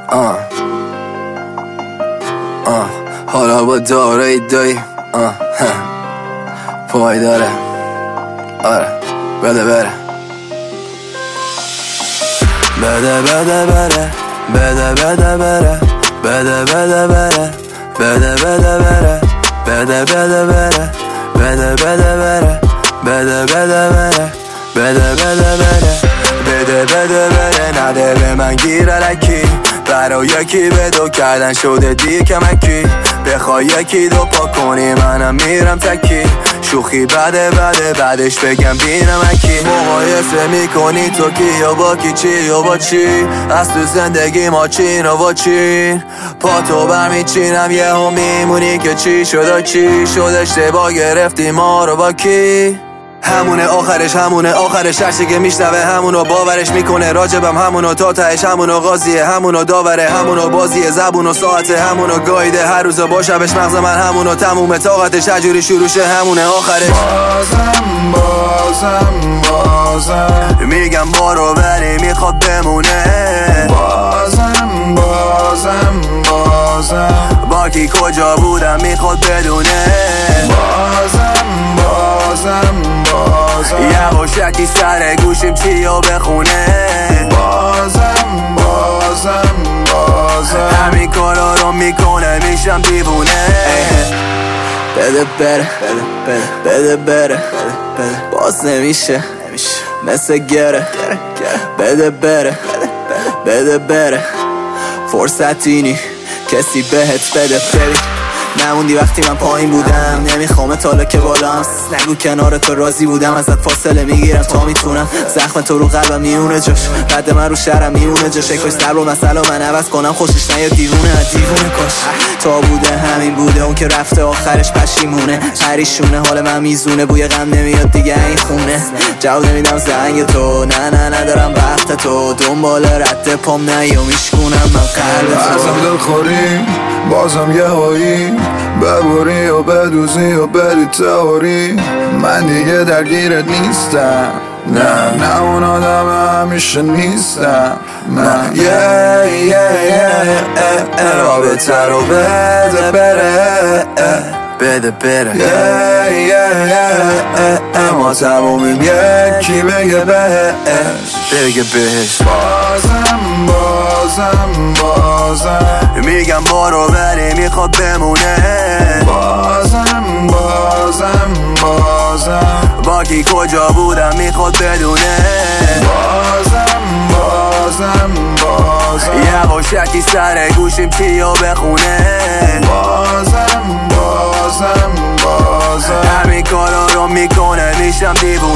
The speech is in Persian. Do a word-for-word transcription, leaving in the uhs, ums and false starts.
آه آه حالا با داره دایی آه پای داره آره بده بره بده بده بره بده بده بره بده بده بره بده بده بره بده بده بره بده بده بره بده بده بره بده بده بره بده بده بره نده به من گیر الکی برای یکی بدو کردن شده دی کمکی بخوای یکی دو پا کنی منم میرم تکی شوخی بده بده بعدش بگم بینمکی مقایسه میکنی تو کی یا با کی چی یا با چی از تو زندگی ما چین و با چین پا تو برمیچینم یه هم میمونی که چی شده چی شد اشتباه گرفتی ما رو با کی همونه آخرش همونه آخرش هرچی که میشنوه همونو باورش میکنه راجبم همونو تا تهش همونو قاضیه همونو داوره همونو بازیه زبون و ساعته همونو گایده هر روز با شبش مغز من همونو تموم طاقتش هجوری شروعشه همونه آخرش بازم بازم بازم میگم بارو ولی میخواد بمونه بازم بازم بازم با کی کجا بودم میخواد بدونه بازم بازم بازم یواشکی سر گوشیم چیو بخونه بازم بازم بازم همین کارا رو میکنه میشم دیوونه بده بره بده بره باز نمیشه مثل گره بده بره بده بره فرصتی نی کسی بهت بده بری نموندی وقتی من پایین بودم نمیخوام حالا که بالام نگو کنار تو راضی بودم ازت فاصله میگیرم تا میتونم زخم تو رو قلبم میونه جاش بعد من رو شهرم میونه جاش کاش صبر و مسئله من عوض کنم خوشش نیاد دیوونه دیوونه کاش تا بوده همین بوده اون که رفته آخرش پشیمونه پریشونه حال من میزونه بوی غم نمیاد دیگه این خونه جواب نمیدم زنگ تو نه نه ندارم وقت تو دنبال رد پام نه یا میشکونم من قلب تو بازم دلخوری بازم یه هایی ببوری و بدوزی و بدی تهاری من دیگه درگیرت نیستم نه نه اون آدم همیشه نیستم من یه یه یه رابطه رو بده بره بده بره یه یه یه ما تمومیم یکی بگه بهش بگه بهش بازم بازم بازم میگم بارو ولی میخواد بمونه بازم بازم بازم با کی کجا بودم میخواد بدونه بازم بازم بازم یواشکی سر گوشیم چیو بخونه بازم بازم بازم همین کارا رو میکنه میشم دیوونه